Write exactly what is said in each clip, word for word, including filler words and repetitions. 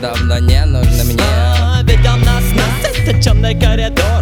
давно не нужны мне. А, ведем нас, нас, это темный коридор.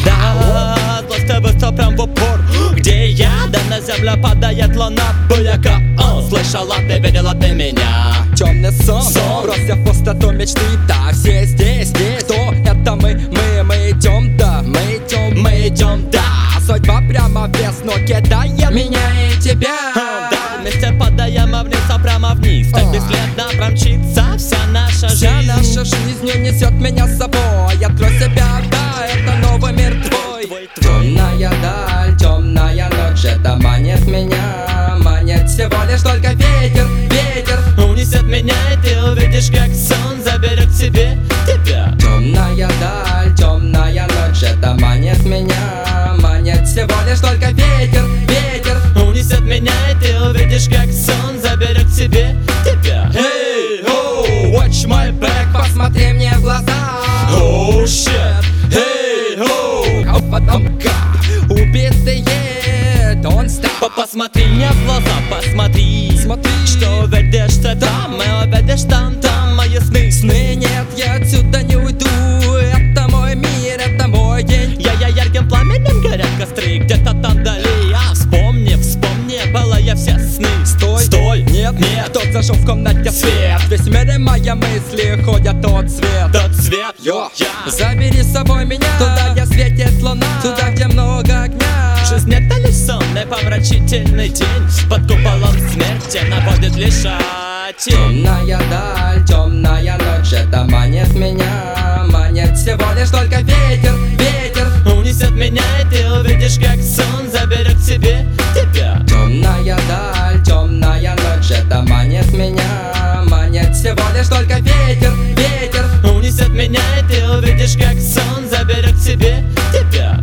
Да, злость быстро прям в упор. Где я? Да на землю падает луна. Буяка, он слышала, ты видела ты меня. Темный сон, Сон. бросив пустоту мечты. Да, все здесь, здесь. Кто это мы? Мы, мы идем, да, мы идем, Мы идем, да. Судьба прямо вес, но кидает меня и тебя. А, да, вместе падаем вниз, а прямо вниз. Так бесследно промчится вся наша жизнь. Вся наша жизнь унесет меня с собой. Открой себя, да, это новый мир твой. Твой, твой. Темная даль, темная ночь, это манит меня. Манит всего лишь только ветер, ветер. Унесет меня, и ты увидишь, как сон заберет к себе тебя. Темная даль, темная ночь, это манит меня. Манит всего лишь только ветер, ветер. Унесет меня, и ты увидишь, как сон заберет к себе тебя. Hey, oh, watch my back. Посмотри мне в глаза. Oh shit. Hey, oh. А потом как убитые don't stop. Посмотри мне в глаза, посмотри. Смотри, Что увидишь ты там, и увидишь там, там мои сны. сны нет, я отсюда не уйду. Это мой мир, это мой день. Я, я ярким пламенем горят костры. Где-то там вдали, а вспомни, вспомни, было я все сны. Стой, Стой, нет, нет. Тот зажег в комнате свет. Весь мир и мои мысли ходят тот свет. Тот цвет, Йо, я. забери с собой меня туда, где светит луна, туда, где много огня. Жизнь это лишь сонный помрачительный день. Под куполом смерти наводит лишать тень. Темная даль, темная ночь, это манит меня. Манит всего лишь только ветер, ветер. Унесет меня, и ты увидишь, как сон заберет к себе тебя. Темная даль, темная ночь, это манит меня. Манит всего лишь только ветер, ветер. Унесет меня, и ты увидишь, как сон заберет к себе тебя.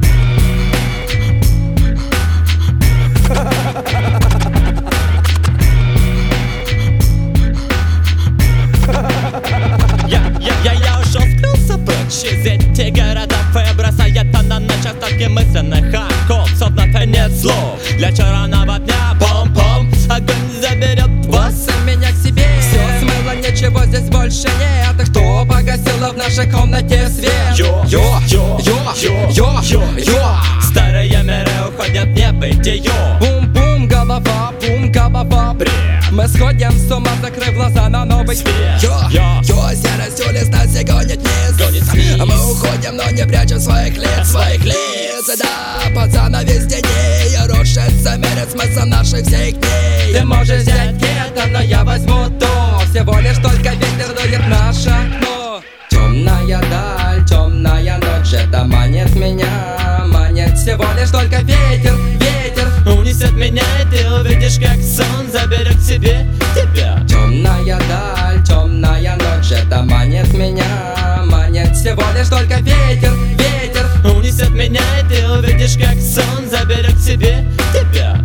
Я, я, я, я ушел, скрылся прочь из этих городов и бросает она на частотки мысленных оков. Словно конец слов для черного дня. Пом-пом, огонь заберет вас. Вас меня к себе. Все смыло, ничего здесь больше нет. И кто погасила в нашей комнате свет? Йо, йо, йо, йо, йо, йо, йо, йо. Старые миры уходят в небытие. Бум-бум, голова, бум, голова. Бред. Мы сходим с ума, закрыв глаза на новый Свет. Йо, Йо. йо, серостью лес нас и гонит вниз. Гонит вниз. А мы уходим, но не прячем своих лиц, своих лиц. Да, пацана весь теней рушится мир, смысл наших всех дней. Ты можешь взять это, но я возьму то. Всего лишь только ветер дует в наше окно. Темная даль, темная ночь, это манит меня. Манит всего лишь только ветер, ветер. Унесет меня, и ты увидишь, как сон заберет к себе тебя. Темная даль, темная ночь, это манит меня. Манит всего лишь только ветер, ветер. Унесет меня, и ты увидишь, как сон заберет к себе тебя.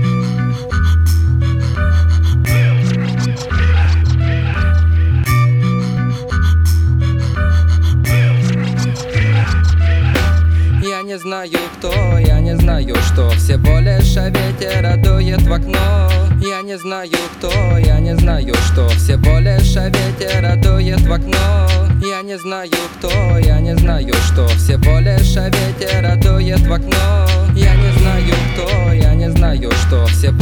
Я не знаю кто, я не знаю что. Всего лишь ветер дует в окно. Я не знаю кто, я не знаю что. Всего лишь ветер дует в окно. Я не знаю кто, я не знаю что. Всего лишь ветер дует в окно. Я не знаю кто, я не знаю что. Всего